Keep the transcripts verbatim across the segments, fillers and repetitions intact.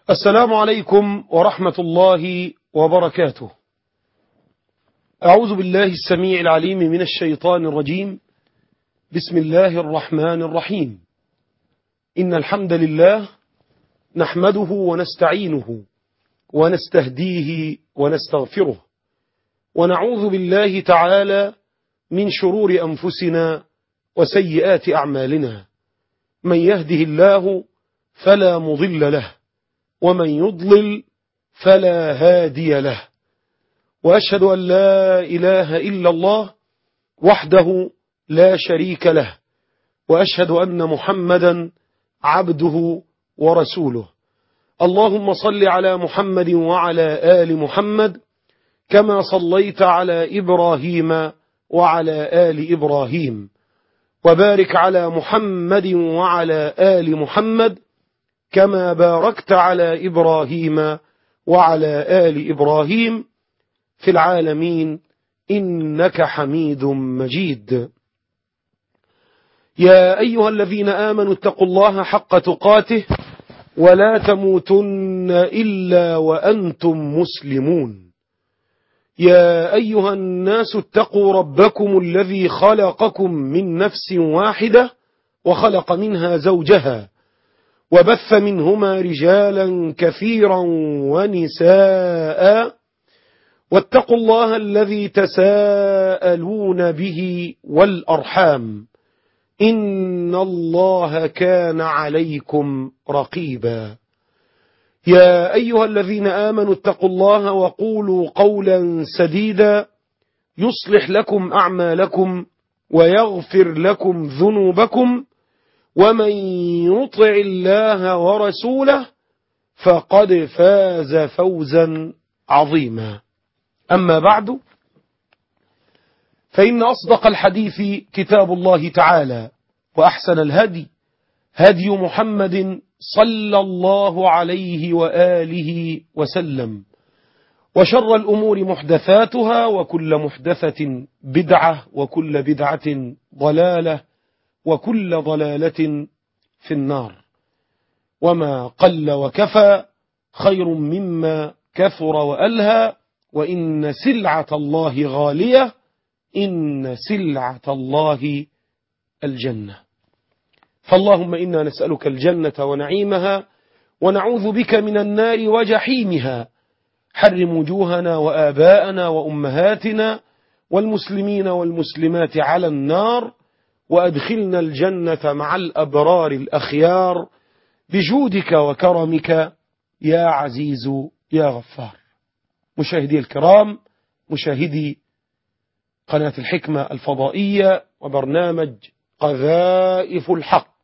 السلام عليكم ورحمة الله وبركاته. أعوذ بالله السميع العليم من الشيطان الرجيم. بسم الله الرحمن الرحيم. إن الحمد لله نحمده ونستعينه ونستهديه ونستغفره، ونعوذ بالله تعالى من شرور أنفسنا وسيئات أعمالنا. من يهده الله فلا مضل له، ومن يضلل فلا هادي له، وأشهد أن لا إله إلا الله وحده لا شريك له، وأشهد أن محمدا عبده ورسوله. اللهم صل على محمد وعلى آل محمد كما صليت على إبراهيم وعلى آل إبراهيم، وبارك على محمد وعلى آل محمد كما باركت على إبراهيم وعلى آل إبراهيم في العالمين إنك حميد مجيد. يا أيها الذين آمنوا اتقوا الله حق تقاته ولا تموتن إلا وأنتم مسلمون. يا أيها الناس اتقوا ربكم الذي خلقكم من نفس واحدة وخلق منها زوجها وبث منهما رجالا كثيرا ونساء، واتقوا الله الذي تساءلون به والأرحام إن الله كان عليكم رقيبا. يا أيها الذين آمنوا اتقوا الله وقولوا قولا سديدا يصلح لكم أعمالكم ويغفر لكم ذنوبكم، ومن يطع الله ورسوله فقد فاز فوزا عظيما. أما بعد، فإن أصدق الحديث كتاب الله تعالى، وأحسن الهدي هدي محمد صلى الله عليه وآله وسلم، وشر الأمور محدثاتها، وكل محدثة بدعة، وكل بدعة ضلالة، وكل ضلالة في النار. وما قل وكفى خير مما كثر وألهى، وإن سلعة الله غالية، إن سلعة الله الجنة. فاللهم إنا نسألك الجنة ونعيمها، ونعوذ بك من النار وجحيمها. حرم وجوهنا وآباءنا وأمهاتنا والمسلمين والمسلمات على النار، وأدخلنا الجنة مع الأبرار الأخيار بجودك وكرمك يا عزيز يا غفار. مشاهدي الكرام، مشاهدي قناة الحكمة الفضائية وبرنامج قذائف الحق،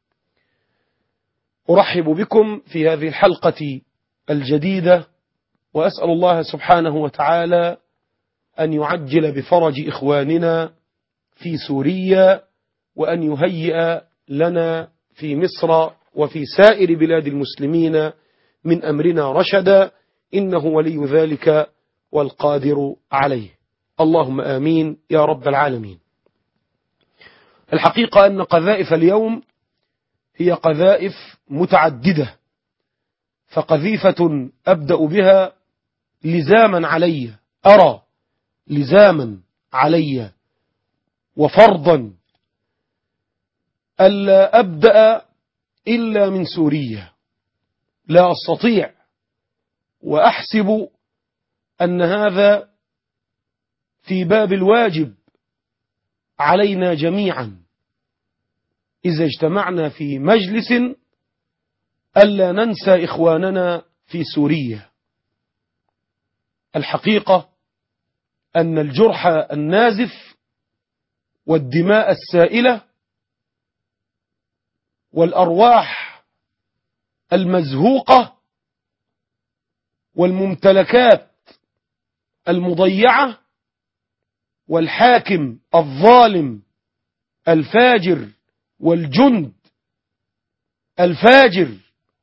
أرحب بكم في هذه الحلقة الجديدة، وأسأل الله سبحانه وتعالى أن يعجل بفرج إخواننا في سوريا، وأن يهيئ لنا في مصر وفي سائر بلاد المسلمين من أمرنا رشدا، إنه ولي ذلك والقادر عليه. اللهم آمين يا رب العالمين. الحقيقة أن قذائف اليوم هي قذائف متعددة، فقذيفة أبدأ بها لزاما علي، أرى لزاما علي وفرضا ألا أبدأ إلا من سوريا. لا أستطيع، وأحسب أن هذا في باب الواجب علينا جميعا إذا اجتمعنا في مجلس ألا ننسى إخواننا في سوريا. الحقيقة أن الجرح النازف والدماء السائلة والأرواح المزهوقة والممتلكات المضيعة والحاكم الظالم الفاجر والجند الفاجر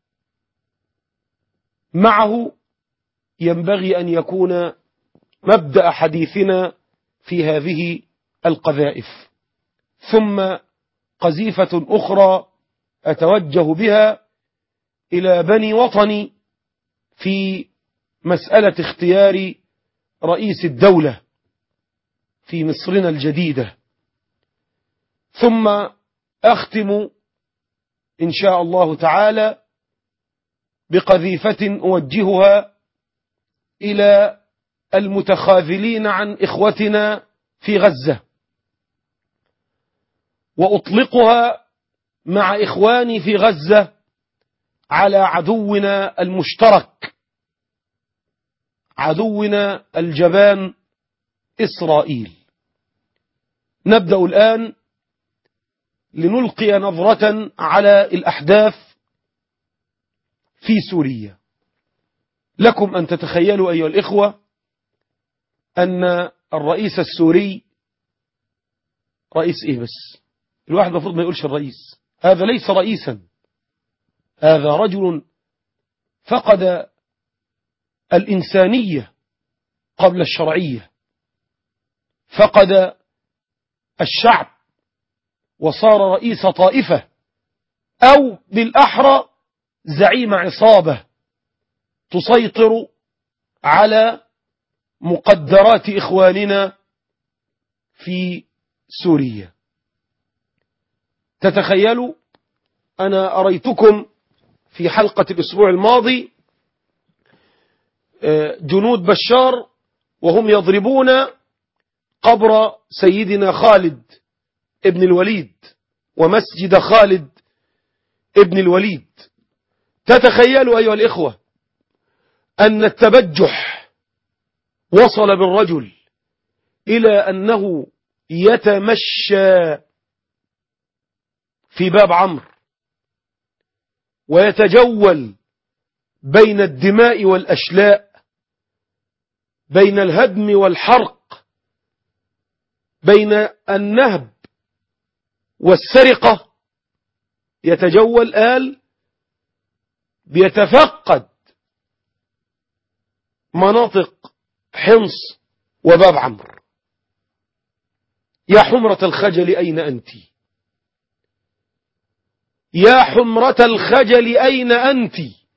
معه ينبغي أن يكون مبدأ حديثنا في هذه القذائف. ثم قذيفة أخرى أتوجه بها إلى بني وطني في مسألة اختيار رئيس الدولة في مصرنا الجديدة. ثم أختم إن شاء الله تعالى بقذيفة أوجهها إلى المتخاذلين عن إخوتنا في غزة، وأطلقها مع إخواني في غزة على عدونا المشترك، عدونا الجبان إسرائيل. نبدأ الآن لنلقي نظرة على الأحداث في سوريا. لكم أن تتخيلوا أيها الإخوة أن الرئيس السوري، رئيس إيه بس؟ الواحد المفروض ما يقولش الرئيس، هذا ليس رئيسا، هذا رجل فقد الإنسانية قبل الشرعية، فقد الشعب وصار رئيس طائفة، أو بالأحرى زعيم عصابة تسيطر على مقدرات إخواننا في سوريا. تتخيلوا، أنا أريتكم في حلقة الأسبوع الماضي جنود بشار وهم يضربون قبر سيدنا خالد ابن الوليد ومسجد خالد ابن الوليد. تتخيلوا أيها الإخوة أن التبجح وصل بالرجل إلى أنه يتمشى في باب عمرو ويتجول بين الدماء والأشلاء، بين الهدم والحرق، بين النهب والسرقة، يتجول آل بيتفقد مناطق حمص وباب عمرو. يا حمرة الخجل أين أنت؟ يا حمرة الخجل أين أنت؟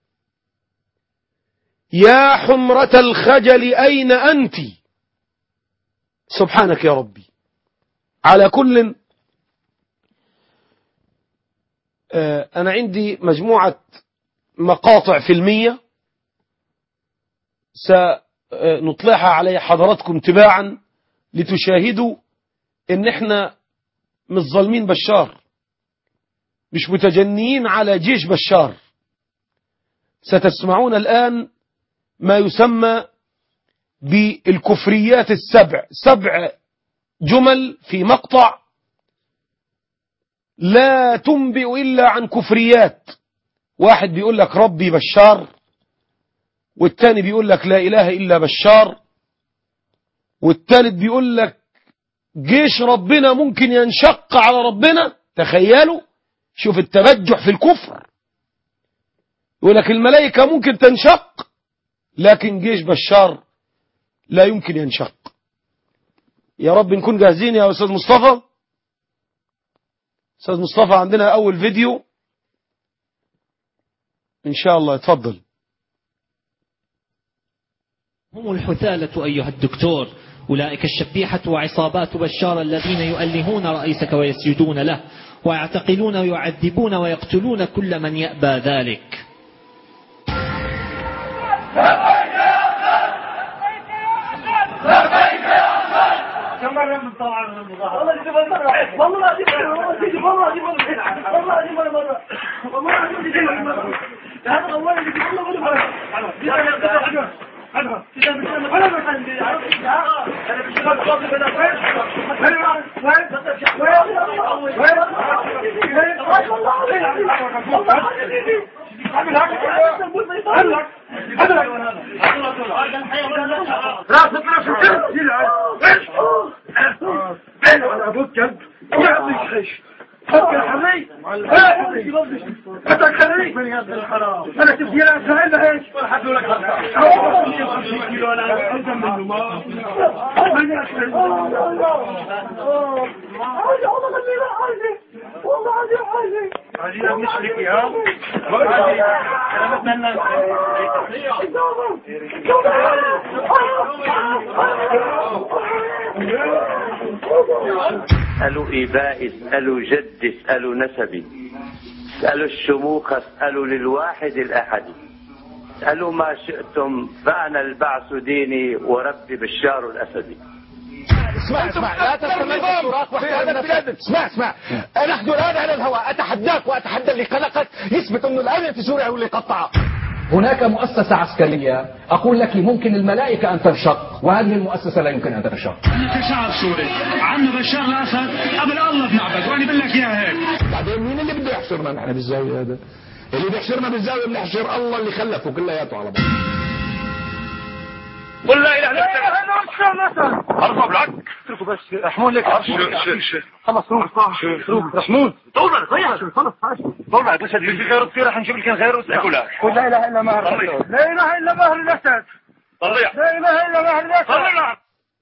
يا حمرة الخجل أين أنت؟ سبحانك يا ربي. على كل، أنا عندي مجموعة مقاطع فيلمية سنطلعها على حضراتكم تباعا لتشاهدوا ان احنا مش ظالمين بشار، مش متجنيين على جيش بشار. ستسمعون الآن ما يسمى بالكفريات السبع، سبع جمل في مقطع لا تنبئ إلا عن كفريات. واحد بيقول لك ربي بشار، والتاني بيقول لك لا إله إلا بشار، والتالت بيقول لك جيش ربنا ممكن ينشق على ربنا. تخيلوا، شوف التبجح في الكفر. يقول لك الملائكة ممكن تنشق، لكن جيش بشار لا يمكن ينشق. يا رب نكون جاهزين يا أستاذ مصطفى. أستاذ مصطفى عندنا أول فيديو إن شاء الله، اتفضل. هم الحثالة أيها الدكتور، أولئك الشبيحة وعصابات بشار الذين يؤلهون رئيسك ويسجدون له ويعتقلون ويعذبون ويقتلون كل من يأبى ذلك. كيلو انا اقدم منه ما والله عادي عادي عادي نشرك يا اسألوا إبائي، اسألوا جدي، اسألوا نسبي، اسألوا الشموخ، اسألوا للواحد الأحد، اسألوا ما شئتم فأنا البعث ديني وربي بشار الأسد. اسمع اسمع لا تستمر في الصراخ واحترم نفسك. اسمع اسمع نحن الآن على الهواء، أتحداك وأتحدى اللي خلقك يثبت أنه الأمن في سوريا هو اللي قطعه. هناك مؤسسة عسكرية أقول لك ممكن الملائكة أن تنشق، وهذه المؤسسة لا يمكن أن تنشق. كشعب سوري عنا بشار الأسد قبل الله بنعبد، وأنا بقول لك إياها هيك. بعدين مين اللي بده يحشرنا نحن بالزاوية هذا؟ اللي بيحشرنا بالزاوية اللي يحشر الله اللي خلفه كلياته على بعض. قل لا اله الا الله. ارفع بالعك اتركوا بس رحمون لك خلص روح روح رحمون طول ضيع خلص طول بس اللي في غيره كثير راح نجيب لك غيره اسال لا اله الا مهر لا اله الا مهر الاسد ضيع لا اله الا مهر الاسد.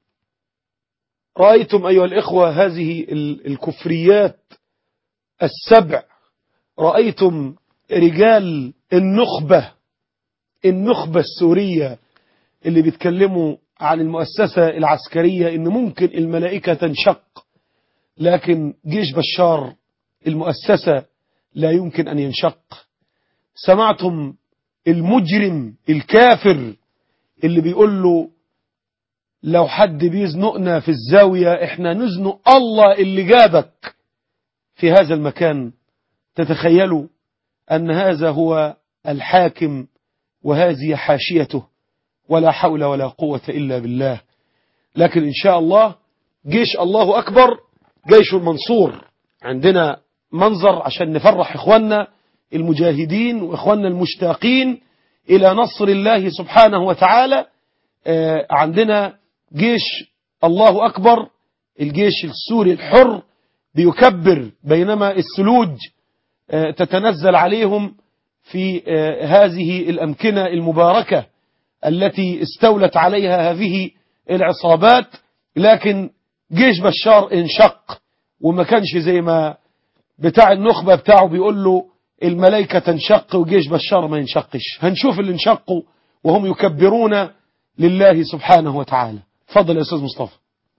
رأيتم أيها الإخوة هذه الكفريات السبع، رأيتم رجال النخبة النخبة السورية اللي بيتكلموا عن المؤسسة العسكرية إن ممكن الملائكة تنشق، لكن جيش بشار المؤسسة لا يمكن أن ينشق. سمعتم المجرم الكافر اللي بيقول له لو حد بيزنقنا في الزاوية احنا نزنق الله اللي جابك في هذا المكان. تتخيلوا أن هذا هو الحاكم وهذه حاشيته، ولا حول ولا قوة إلا بالله. لكن إن شاء الله جيش الله أكبر جيش المنصور. عندنا منظر عشان نفرح إخواننا المجاهدين وإخواننا المشتاقين إلى نصر الله سبحانه وتعالى. عندنا جيش الله أكبر، الجيش السوري الحر بيكبر بينما الثلوج تتنزل عليهم في هذه الأمكنة المباركة التي استولت عليها هذه العصابات. لكن جيش بشار انشق، وما كانش زي ما بتاع النخبة بتاعه بيقول له الملائكة تنشق وجيش بشار ما ينشقش. هنشوف اللي انشقوا وهم يكبرون لله سبحانه وتعالى. تفضل يا أستاذ مصطفى.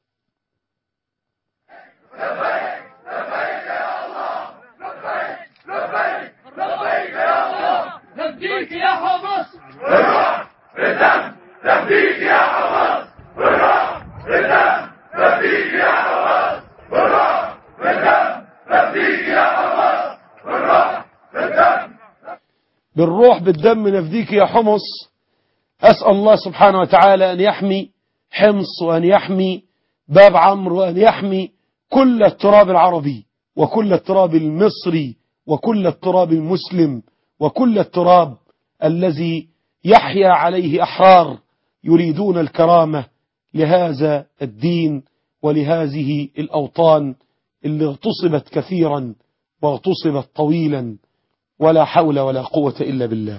نفديك يا حمص بالروح بالدم، نفديك يا حمص بالروح بالدم، نفديك يا حمص بالروح بالدم، نفديك يا حمص بالروح بالدم. بالروح بالدم نفديك يا حمص. أسأل الله سبحانه وتعالى أن يحمي حمص وأن يحمي باب عمرو وأن يحمي كل التراب العربي وكل التراب المصري وكل التراب المسلم وكل التراب الذي يحيا عليه أحرار يريدون الكرامة لهذا الدين ولهذه الأوطان اللي اغتصبت كثيرا واغتصبت طويلا، ولا حول ولا قوة إلا بالله.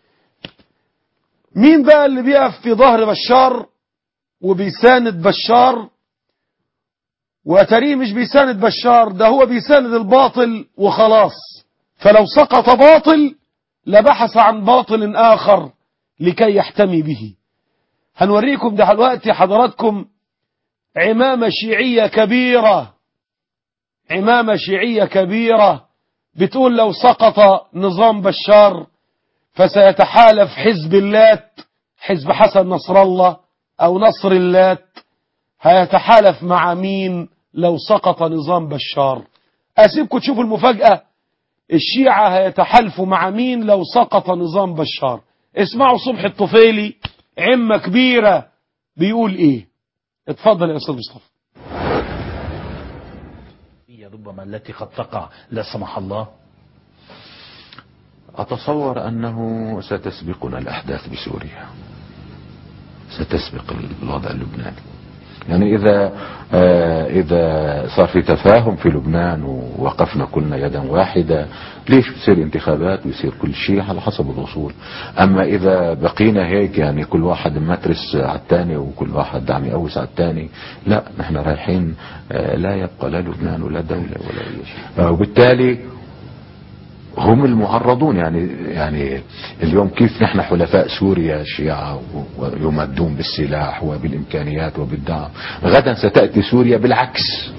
مين بقى اللي بيقف في ظهر بشار وبيساند بشار؟ وأتريه مش بيساند بشار، ده هو بيساند الباطل وخلاص. فلو سقط باطل لبحث عن باطل آخر لكي يحتمي به. هنوريكم ده دلوقتي حضراتكم عمامة شيعية كبيرة، عمامة شيعية كبيرة بتقول لو سقط نظام بشار فسيتحالف حزب اللات، حزب حسن نصر الله أو نصر اللات، هيتحالف مع مين لو سقط نظام بشار؟ أسيبكم تشوفوا المفاجأة. الشيعة هيتحالفوا مع مين لو سقط نظام بشار؟ اسمعوا صبحي الطفيلي عمة كبيرة بيقول ايه. اتفضل يا أستاذ مصطفى. ربما التي قد تقع لا سمح الله. أتصور أنه ستسبقنا الأحداث بسوريا، ستسبق الوضع اللبناني. يعني إذا آه إذا صار في تفاهم في لبنان ووقفنا كلنا يدا واحدة، ليش بتصير انتخابات ويصير كل شيء على حسب الأصول؟ أما إذا بقينا هيك يعني كل واحد مترس على الثاني وكل واحد عم يقوس على الثاني، لا نحن رايحين آه لا يبقى لا لبنان ولا دولة ولا أي شيء. آه وبالتالي هم المعرضون. يعني يعني اليوم كيف نحن حلفاء سوريا الشيعة ويمدون بالسلاح وبالإمكانيات وبالدعم، غدا ستأتي سوريا بالعكس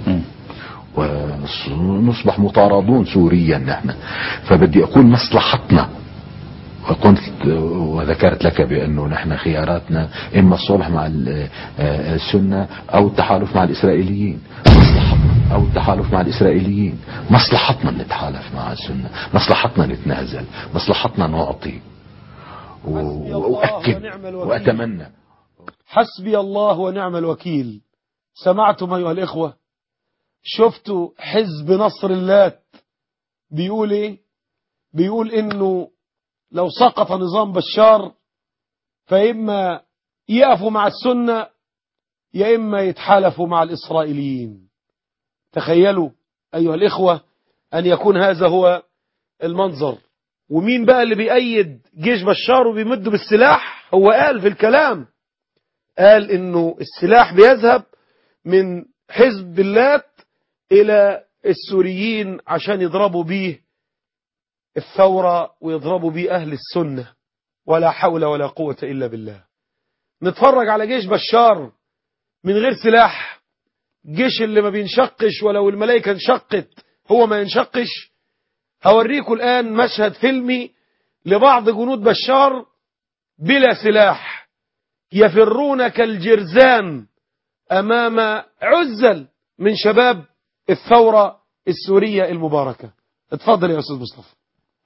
ونصبح مطاردون سوريا نحن. فبدي أقول مصلحتنا، وقلت وذكرت لك بأنه نحن خياراتنا إما الصلح مع السنة أو التحالف مع الإسرائيليين. مصلحتنا أو التحالف مع الإسرائيليين، مصلحتنا نتحالف مع السنة، مصلحتنا نتنازل، مصلحتنا نعطي وأؤكد وأتمنى. حسبي الله ونعم الوكيل. سمعتم أيها الإخوة؟ شفتوا حزب نصر اللات بيقول إيه؟ بيقول إنه لو سقط نظام بشار فإما يقفوا مع السنة يا إما يتحالفوا مع الإسرائيليين. تخيلوا أيها الإخوة أن يكون هذا هو المنظر. ومين بقى اللي بيأيد جيش بشار وبيمد بالسلاح؟ هو قال في الكلام، قال إنه السلاح بيذهب من حزب اللات إلى السوريين عشان يضربوا بيه الثورة ويضربوا بيه أهل السنة. ولا حول ولا قوة إلا بالله. نتفرج على جيش بشار من غير سلاح، جيش اللي ما بينشقش ولو الملائكة انشقت هو ما ينشقش. هوريكم الآن مشهد فيلمي لبعض جنود بشار بلا سلاح يفرون كالجرذان أمام عزل من شباب الثورة السورية المباركة. اتفضل يا أستاذ مصطفى.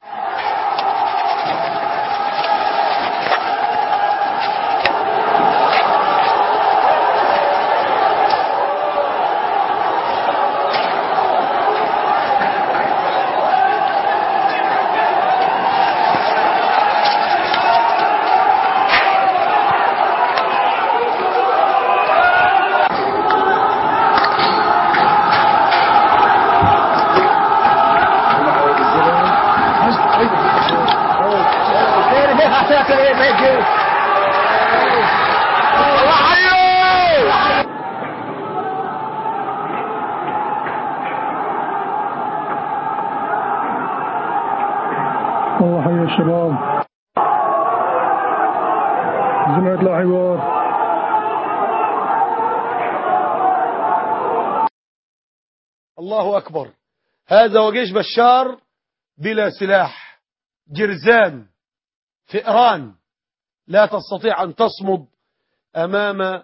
الله حي الشباب، جمعية الحوار. الله أكبر. هذا وجيش بشار بلا سلاح، جرذان فئران لا تستطيع أن تصمد أمام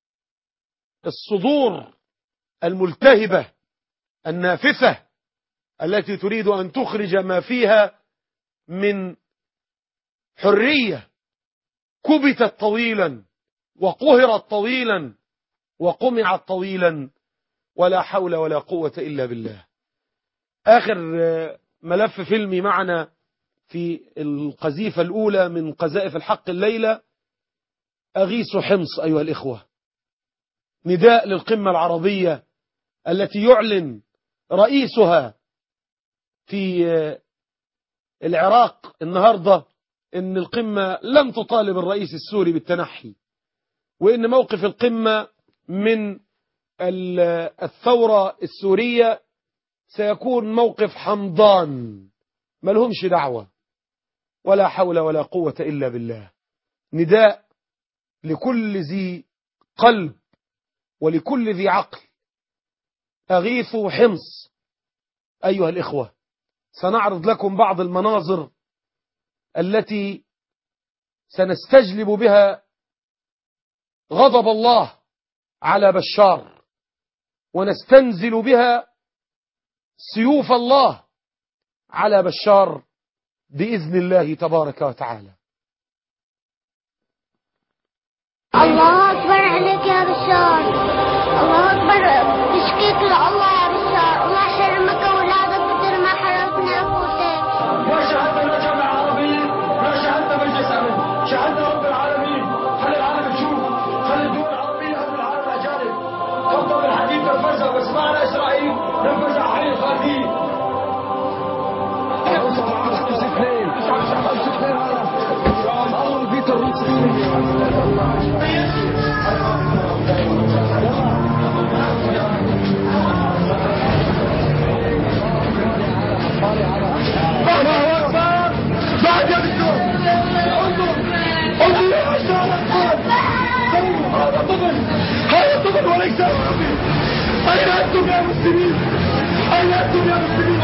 الصدور الملتهبة النافثة التي تريد أن تخرج ما فيها من حرية كبتت طويلا وقهرت طويلا وقمعت طويلا. ولا حول ولا قوة إلا بالله. آخر ملف فيلمي معنا في القذيفة الأولى من قذائف الحق الليلة، أغيث حمص أيها الإخوة. نداء للقمة العربية التي يعلن رئيسها في العراق النهاردة إن القمة لن تطالب الرئيس السوري بالتنحي، وإن موقف القمة من الثورة السورية سيكون موقف حمضان ملهمش دعوة. ولا حول ولا قوة إلا بالله. نداء لكل ذي قلب ولكل ذي عقل، أغيثوا حمص أيها الإخوة. سنعرض لكم بعض المناظر التي سنستجلب بها غضب الله على بشار، ونستنزل بها سيوف الله على بشار بإذن الله تبارك وتعالى. الله أكبر عليك يا بشار، الله أكبر، بشكيك لله يا بشار، الله حرمك أولادك بدل ما حرمتنا أنفسك. ما شهدنا جامعة عربية، ما شهدنا مجلس أمن، شهدنا رب العالمين. خلي العالم يشوف، خلي الدول العربية قبل العالم الأجانب. مسلمين أين أنتم يا مسلمين؟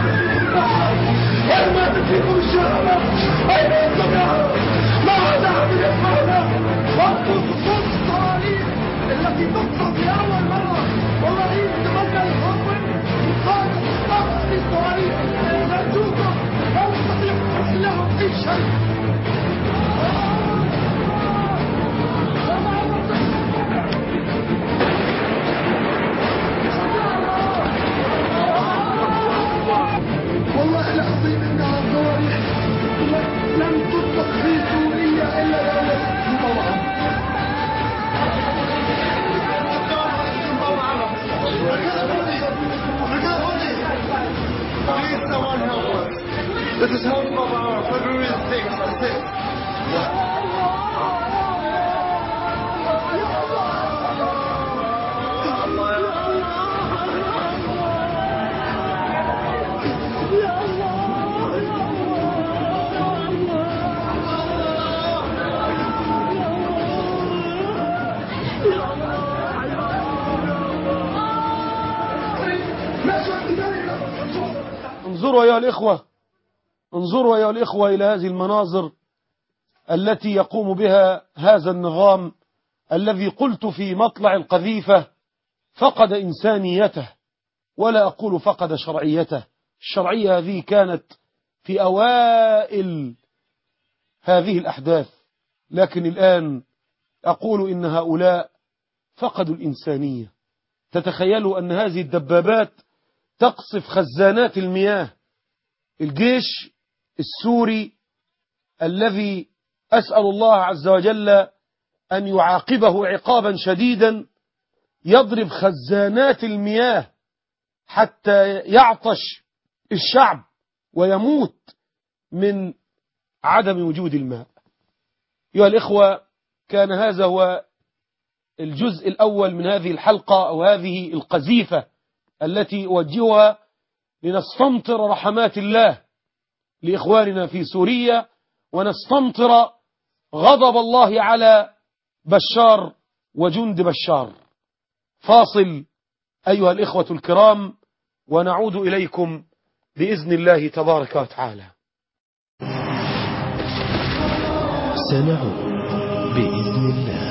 أين ما تفيكم الشهامة؟ أين أنتم يا عرب؟ ما هذا عمل يسمعنا؟ وأنتم صفوف الصواريخ التي تقصف لأول مرة والرئيس تمنى الحكم قال نقص في الصواريخ نرجوكم لا نستطيع أن لهم أي شيء. والله العظيم انها صواريخ لم تطلق في سوريا الا يوم الموعد. This is help of our February sixth. That's it. Yeah. انظروا أيها الإخوة انظروا أيها الإخوة إلى هذه المناظر التي يقوم بها هذا النظام الذي قلت في مطلع القذيفة فقد إنسانيته ولا أقول فقد شرعيته. الشرعية هذه كانت في أوائل هذه الأحداث، لكن الآن أقول إن هؤلاء فقدوا الإنسانية. تتخيلوا أن هذه الدبابات تقصف خزانات المياه. الجيش السوري الذي أسأل الله عز وجل أن يعاقبه عقابا شديدا يضرب خزانات المياه حتى يعطش الشعب ويموت من عدم وجود الماء. أيها الإخوة، كان هذا هو الجزء الأول من هذه الحلقة أو هذه القذيفة التي أوجهها لنستمطر رحمات الله لإخواننا في سوريا ونستمطر غضب الله على بشار وجند بشار. فاصل أيها الإخوة الكرام ونعود إليكم بإذن الله تبارك وتعالى. سنعود بإذن الله.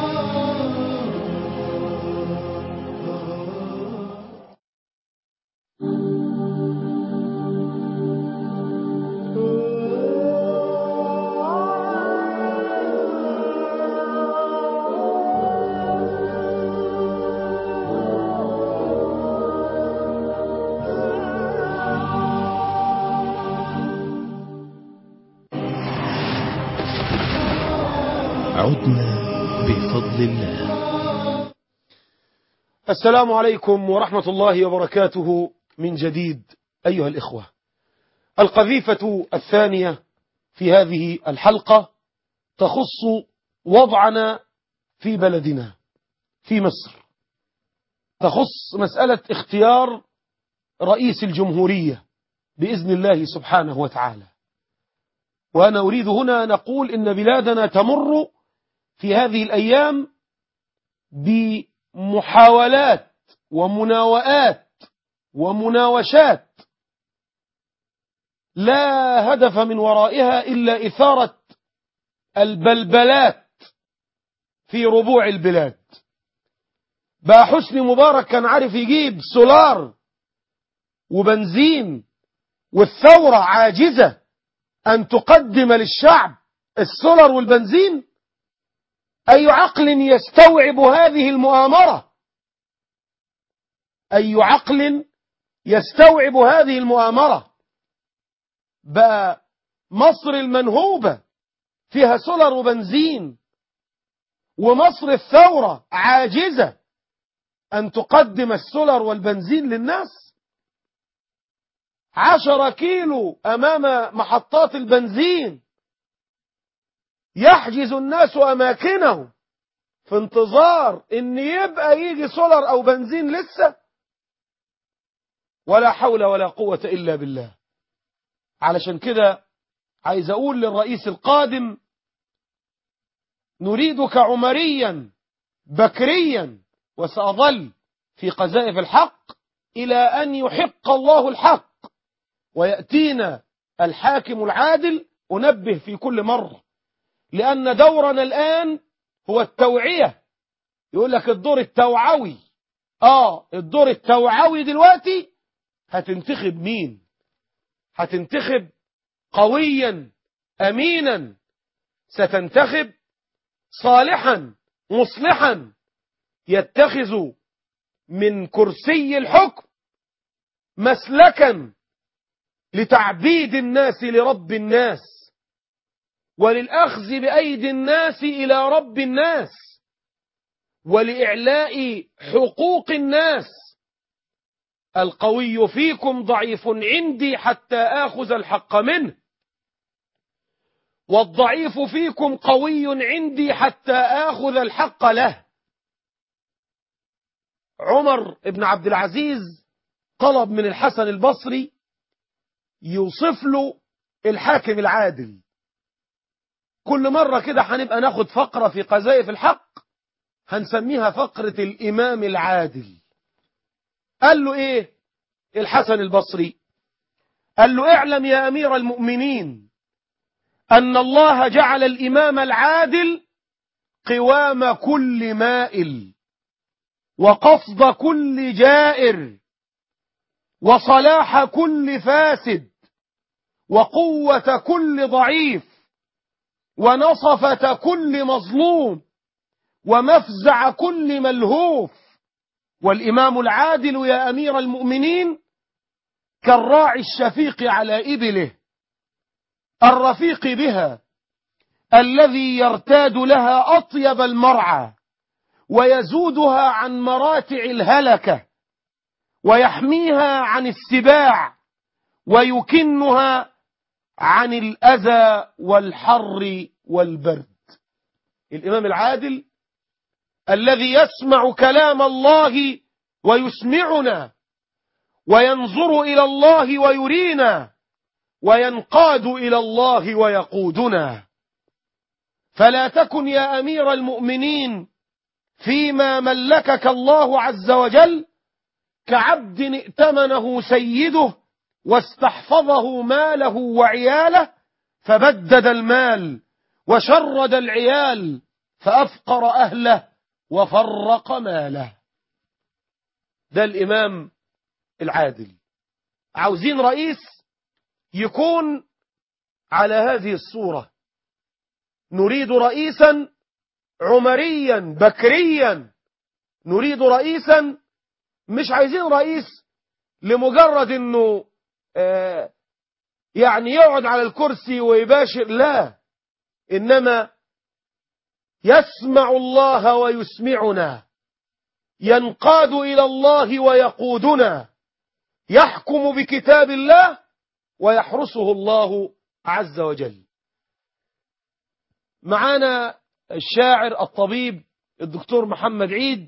عدنا بفضل الله. السلام عليكم ورحمة الله وبركاته من جديد أيها الإخوة. القذيفة الثانية في هذه الحلقة تخص وضعنا في بلدنا في مصر، تخص مسألة اختيار رئيس الجمهورية بإذن الله سبحانه وتعالى. وأنا أريد هنا أن أقول إن بلادنا تمر في هذه الأيام بمحاولات ومناوئات ومناوشات لا هدف من ورائها إلا إثارة البلبلات في ربوع البلاد. بقى حسني مبارك كان عارف يجيب سولار وبنزين والثورة عاجزة أن تقدم للشعب السولار والبنزين. أي عقل يستوعب هذه المؤامرة؟ أي عقل يستوعب هذه المؤامرة؟ بقى مصر المنهوبة فيها سولار وبنزين ومصر الثورة عاجزة أن تقدم السولار والبنزين للناس. عشرة كيلو أمام محطات البنزين يحجز الناس أماكنهم في انتظار إن يبقى يجي سولار أو بنزين لسه. ولا حول ولا قوة إلا بالله. علشان كده عايز أقول للرئيس القادم نريدك عمريا بكريا، وسأظل في قذائف الحق إلى أن يحق الله الحق ويأتينا الحاكم العادل. أنبه في كل مرة لأن دورنا الآن هو التوعية. يقول لك الدور التوعوي. آه الدور التوعوي دلوقتي هتنتخب مين؟ هتنتخب قويا أمينا، ستنتخب صالحا مصلحا يتخذ من كرسي الحكم مسلكا لتعبيد الناس لرب الناس وللأخذ بأيدي الناس إلى رب الناس ولإعلاء حقوق الناس. القوي فيكم ضعيف عندي حتى آخذ الحق منه، والضعيف فيكم قوي عندي حتى آخذ الحق له. عمر بن عبد العزيز طلب من الحسن البصري يوصف له الحاكم العادل. كل مرة كده هنبقى ناخد فقرة في قذائف الحق هنسميها فقرة الإمام العادل. قال له إيه الحسن البصري؟ قال له اعلم يا أمير المؤمنين أن الله جعل الإمام العادل قوام كل مائل وقصد كل جائر وصلاح كل فاسد وقوة كل ضعيف ونصفة كل مظلوم ومفزع كل ملهوف. والإمام العادل يا أمير المؤمنين كالراعي الشفيق على إبله الرفيق بها الذي يرتاد لها أطيب المرعى ويزودها عن مراتع الهلكة ويحميها عن السباع ويكنها عن الأذى والحر والبرد. الإمام العادل الذي يسمع كلام الله ويسمعنا وينظر إلى الله ويرينا وينقاد إلى الله ويقودنا. فلا تكن يا أمير المؤمنين فيما ملكك الله عز وجل كعبد ائتمنه سيده واستحفظه ماله وعياله فبدد المال وشرد العيال فأفقر أهله وفرق ماله. ده الإمام العادل. عاوزين رئيس يكون على هذه الصورة. نريد رئيسا عمريا بكريا، نريد رئيسا مش عايزين رئيس لمجرد انه آه يعني يقعد على الكرسي ويباشر، لا، انما يسمع الله ويسمعنا، ينقاد إلى الله ويقودنا، يحكم بكتاب الله ويحرسه الله عز وجل. معانا الشاعر الطبيب الدكتور محمد عيد،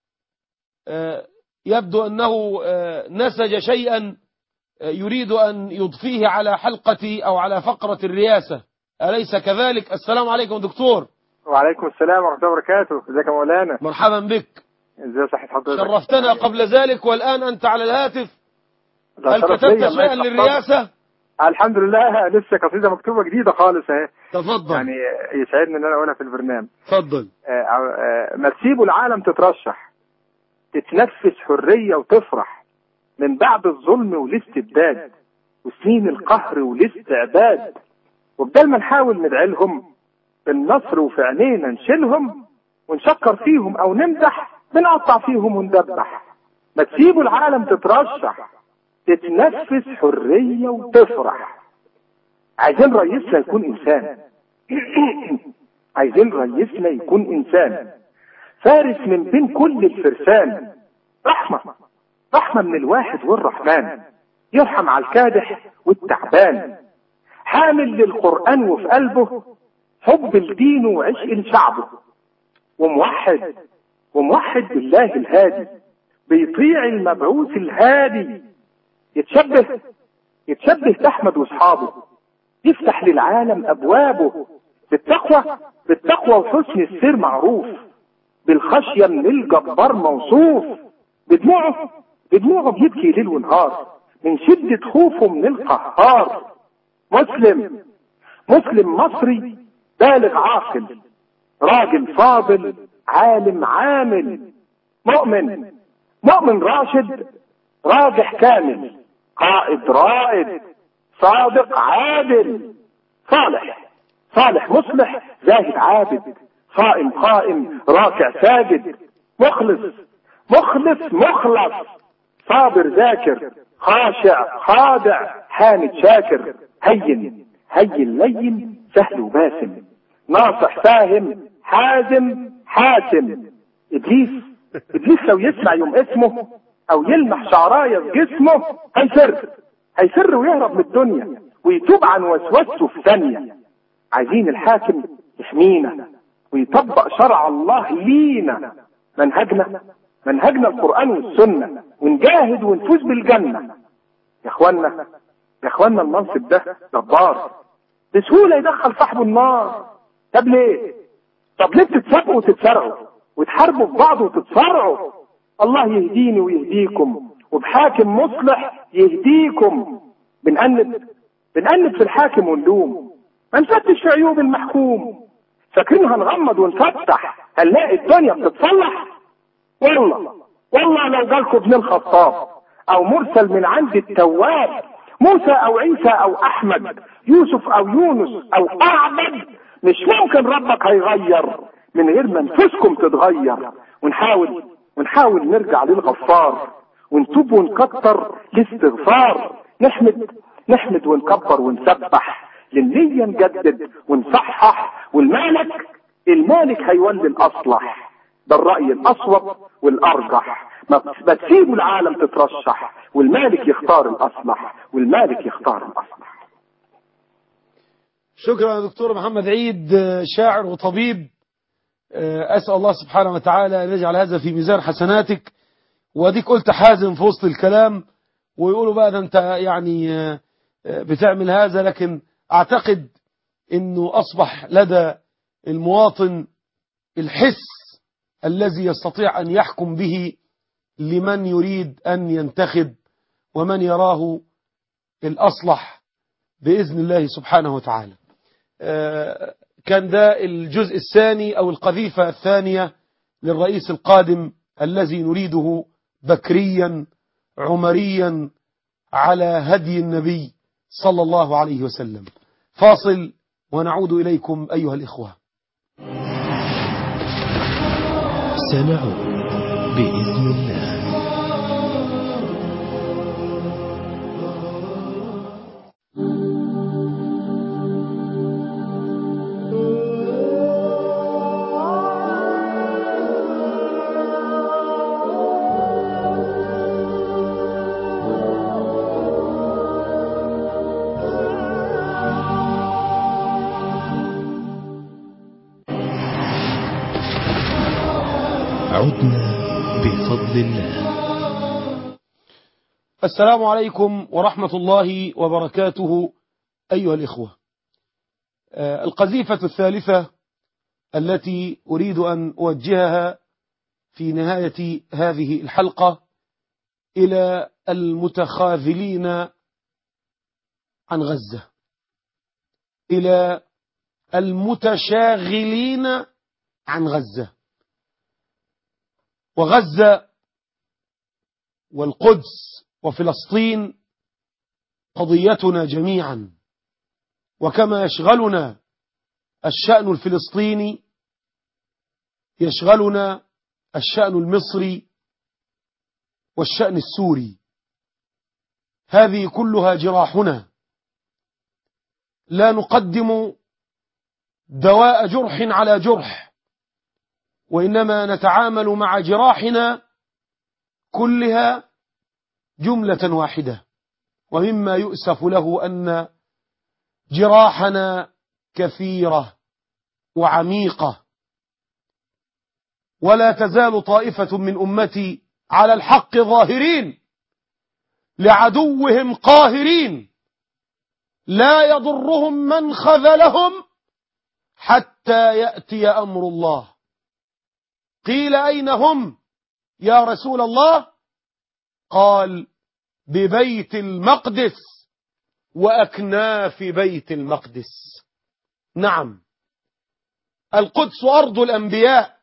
يبدو أنه نسج شيئا يريد أن يضفيه على حلقة أو على فقرة الرئاسة، أليس كذلك؟ السلام عليكم دكتور. وعليكم السلام ورحمة الله وبركاته. ازيك يا مولانا؟ مرحبا بك. ازي صحة حضرتك؟ شرفتنا قبل ذلك والآن أنت على الهاتف. هل كتبت شيئا للرئاسة؟ الحمد لله، لسه قصيدة مكتوبة جديدة خالص اهي. تفضل. يعني يسعدني ان انا اقولها في البرنامج. تفضل. ما تسيبوا العالم تترشح، تتنفس حرية وتفرح من بعد الظلم والاستبداد وسنين القهر والاستعباد، وبدل ما نحاول ندعي لهم بالنصر وفي عينينا نشيلهم ونشكر فيهم او نمدح بنقطع فيهم وندبح. ما تسيبوا العالم تترشح، تتنفس حرية وتفرح. عايزين رئيسنا يكون إنسان عايزين رئيسنا يكون إنسان فارس من بين كل الفرسان، رحمة رحمة من الواحد والرحمن، يرحم على الكادح والتعبان، حامل للقرآن وفي قلبه حب الدين وعشق لشعبه، وموحد وموحد بالله الهادي، بيطيع المبعوث الهادي، يتشبه يتشبه بأحمد واصحابه، يفتح للعالم ابوابه بالتقوى بالتقوى وحسن السير معروف، بالخشية من الجبار موصوف، بدموعه بدموعه بيبكي ليل ونهار من شدة خوفه من القهار. مسلم مسلم مصري بالغ عاقل، راجل فاضل، عالم عامل، مؤمن مؤمن راشد، راجح كامل، قائد رائد، صادق عادل، صالح صالح مصلح، زاهد عابد، صائم قائم، راكع ساجد، مخلص مخلص مخلص، صابر ذاكر، خاشع خادع، حامد شاكر، هين هين لين، سهل وباسم، ناصح فاهم، حازم حاسم. إبليس إبليس لو يسمع يوم اسمه أو يلمح شعراية في جسمه هيفر هيفر ويهرب من الدنيا ويتوب عن وسوسته في ثانية. عايزين الحاكم يحمينا ويطبق شرع الله لينا. منهجنا منهجنا القرآن والسنة، ونجاهد ونفوز بالجنة. يا اخوانا يا اخوانا المنصب ده جبار، بسهولة يدخل صاحبه النار. طب ليه طب ليه بتتسابقوا وتتسرعوا وتحاربوا في بعض وتتصارعوا؟ الله يهديني ويهديكم، وبحاكم مصلح يهديكم. بنأنب بنأنب في الحاكم ونلوم، ما نفتش في عيوب المحكوم. فاكرين هنغمض ونفتح هنلاقي الدنيا بتتصلح؟ والله والله لو جالكم ابن الخطاب او مرسل من عند التواب، موسى او عيسى او احمد، يوسف او يونس او اعبد، مش ممكن ربك هيغير من غير ما نفسكم تتغير. ونحاول ونحاول نرجع للغفار، ونتوب ونكتر الاستغفار. نحمد نحمد ونكبر ونسبح، للنية نجدد ونصحح. والمالك المالك هيولي الاصلح، ده الرأي الاصوب والارجح. ما تسيبوا العالم تترشح، والمالك يختار الاصلح، والمالك يختار الاصلح. شكرا يا دكتور محمد عيد، شاعر وطبيب. أسأل الله سبحانه وتعالى أن يجعل هذا في ميزان حسناتك. وديك قلت حازم في وسط الكلام، ويقولوا بقى ده أنت يعني بتعمل هذا، لكن أعتقد أنه أصبح لدى المواطن الحس الذي يستطيع أن يحكم به لمن يريد أن ينتخب ومن يراه الأصلح بإذن الله سبحانه وتعالى. كان ده الجزء الثاني أو القذيفة الثانية للرئيس القادم الذي نريده بكريا عمريا على هدي النبي صلى الله عليه وسلم. فاصل ونعود إليكم أيها الإخوة. سنعود بإذن الله. عدنا بفضل الله. السلام عليكم ورحمة الله وبركاته أيها الإخوة. القذيفة الثالثة التي أريد أن أوجهها في نهاية هذه الحلقة إلى المتخاذلين عن غزة، إلى المتشاغلين عن غزة. وغزة والقدس وفلسطين قضيتنا جميعا، وكما يشغلنا الشأن الفلسطيني يشغلنا الشأن المصري والشأن السوري. هذه كلها جراحنا، لا نقدم دواء جرح على جرح، وإنما نتعامل مع جراحنا كلها جملة واحدة. ومما يؤسف له أن جراحنا كثيرة وعميقة، ولا تزال طائفة من أمتي على الحق ظاهرين لعدوهم قاهرين، لا يضرهم من خذلهم حتى يأتي أمر الله. قيل أين هم يا رسول الله؟ قال ببيت المقدس وأكناف بيت المقدس. نعم، القدس أرض الأنبياء،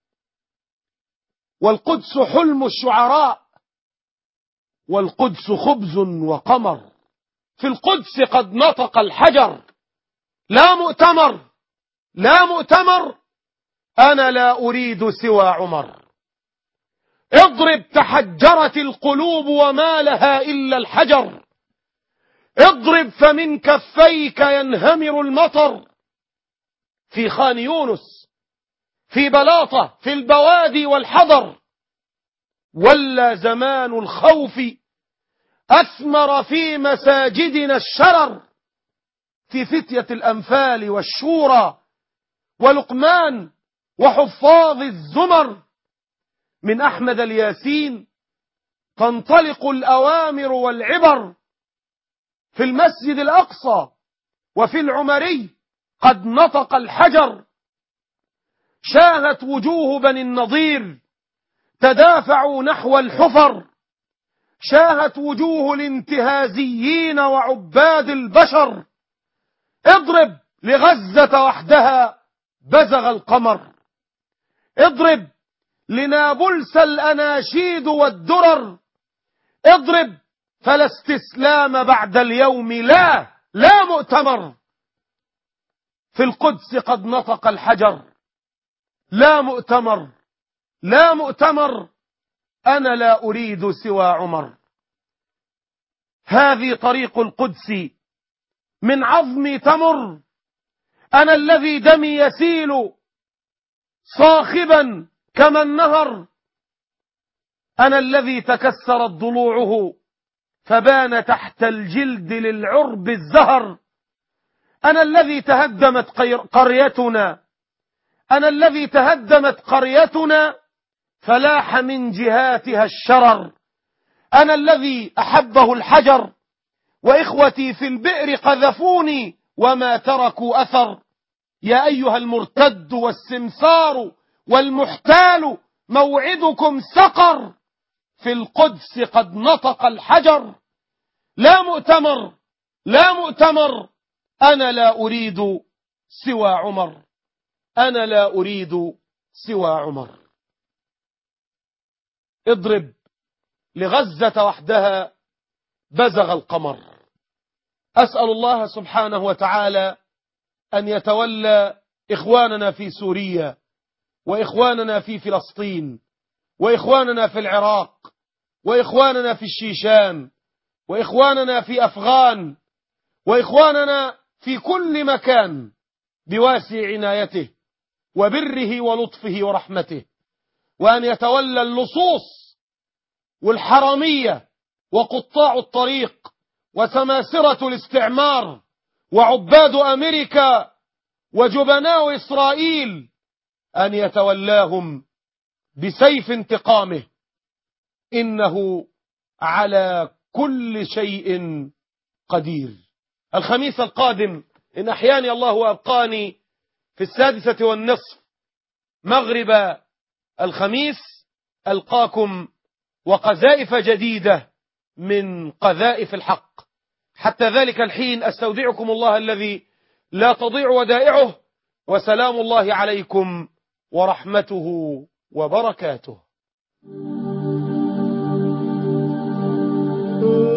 والقدس حلم الشعراء، والقدس خبز وقمر. في القدس قد نطق الحجر. لا مؤتمر، لا مؤتمر، أنا لا أريد سوى عمر. اضرب تحجرت القلوب وما لها إلا الحجر. اضرب فمن كفيك ينهمر المطر. في خان يونس، في بلاطة، في البوادي والحضر. ولا زمان الخوف أثمر في مساجدنا الشرر. في فتية الأنفال والشورى ولقمان وحفاظ الزمر. من أحمد الياسين تنطلق الأوامر والعبر. في المسجد الأقصى وفي العمري قد نطق الحجر. شاهت وجوه بني النضير تدافعوا نحو الحفر. شاهت وجوه الانتهازيين وعباد البشر. اضرب لغزة وحدها بزغ القمر. اضرب لنابلس الأناشيد والدرر. اضرب فلا استسلام بعد اليوم، لا لا مؤتمر. في القدس قد نطق الحجر. لا مؤتمر، لا مؤتمر، أنا لا أريد سوى عمر. هذه طريق القدس من عظمي تمر. أنا الذي دمي يسيل صاخبا كما النهر. أنا الذي تكسرت ضلوعه فبان تحت الجلد للعرب الزهر. أنا الذي تهدمت قريتنا. أنا الذي تهدمت قريتنا فلاح من جهاتها الشرر. أنا الذي أحبه الحجر وإخوتي في البئر قذفوني وما تركوا أثر. يا أيها المرتد والسمسار والمحتال موعدكم سقر. في القدس قد نطق الحجر. لا مؤتمر، لا مؤتمر، أنا لا أريد سوى عمر. أنا لا أريد سوى عمر. اضرب لغزة وحدها بزغ القمر. أسأل الله سبحانه وتعالى أن يتولى إخواننا في سوريا، وإخواننا في فلسطين، وإخواننا في العراق، وإخواننا في الشيشان، وإخواننا في أفغان، وإخواننا في كل مكان بواسع عنايته وبره ولطفه ورحمته. وأن يتولى اللصوص والحرامية وقطاع الطريق وسماسرة الاستعمار وعباد أمريكا وجبناء إسرائيل، أن يتولاهم بسيف انتقامه، إنه على كل شيء قدير. الخميس القادم إن أحياني الله وأبقاني في السادسة والنصف مغرب الخميس ألقاكم وقذائف جديدة من قذائف الحق. حتى ذلك الحين أستودعكم الله الذي لا تضيع ودائعه، وسلام الله عليكم ورحمته وبركاته.